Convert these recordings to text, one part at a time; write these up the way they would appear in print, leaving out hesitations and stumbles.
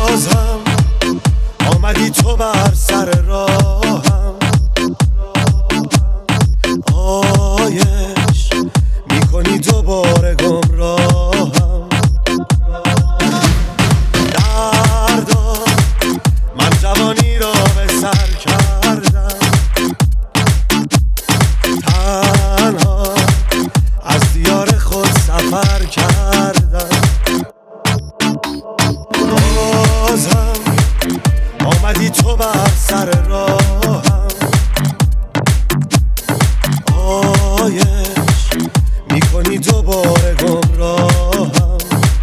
بازم آمدی تو بر سر راهم، آیش میکنی دوباره گمراهم. دردا من جوانی را به سر کردم، تنها از دیار خود سفر کردم. بازم آمدی تو بر سر راهم، آیش میکنی دوباره گمراهم.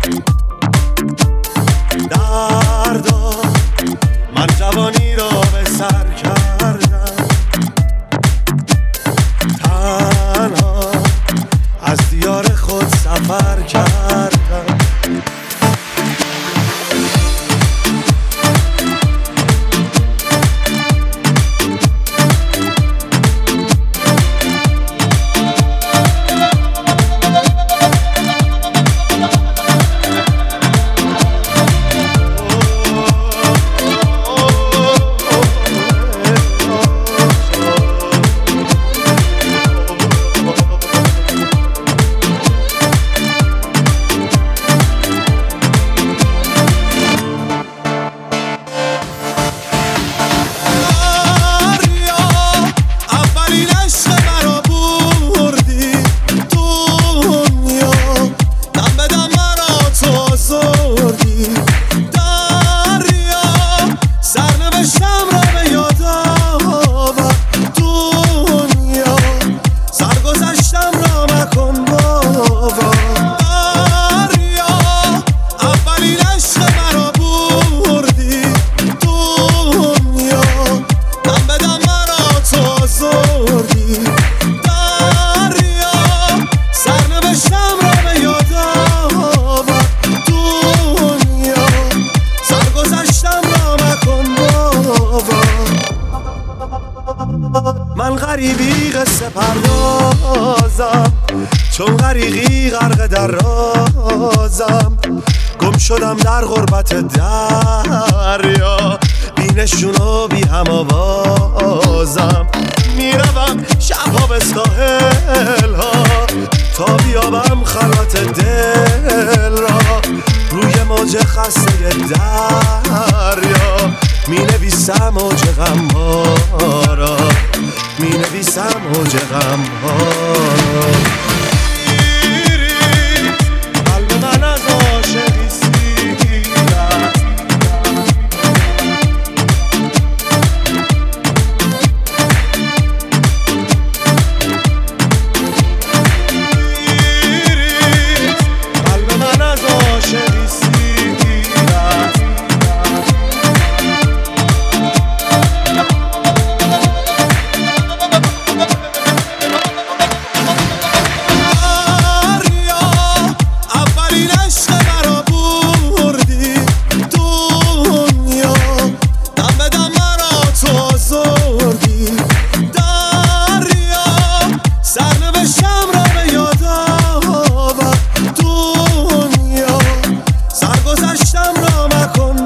دردا من جوانی را به سر کردم، تنها از دیار خود سفر کردم. من غریبی قصه پردازم، چون غریقی غرق در رازم. گم شدم در غربت دریا، بی نشون و بی هم آوازم. میروم شبها به ساحل ها تا بیابم خلوت دل را. روی موج خسته دریا می نویسم موج غم ها را، می نویسم موج غم ها را. قلب من از عاشقی سیر است، قلب من از عاشقی سیر است. سرگذشتم را مکن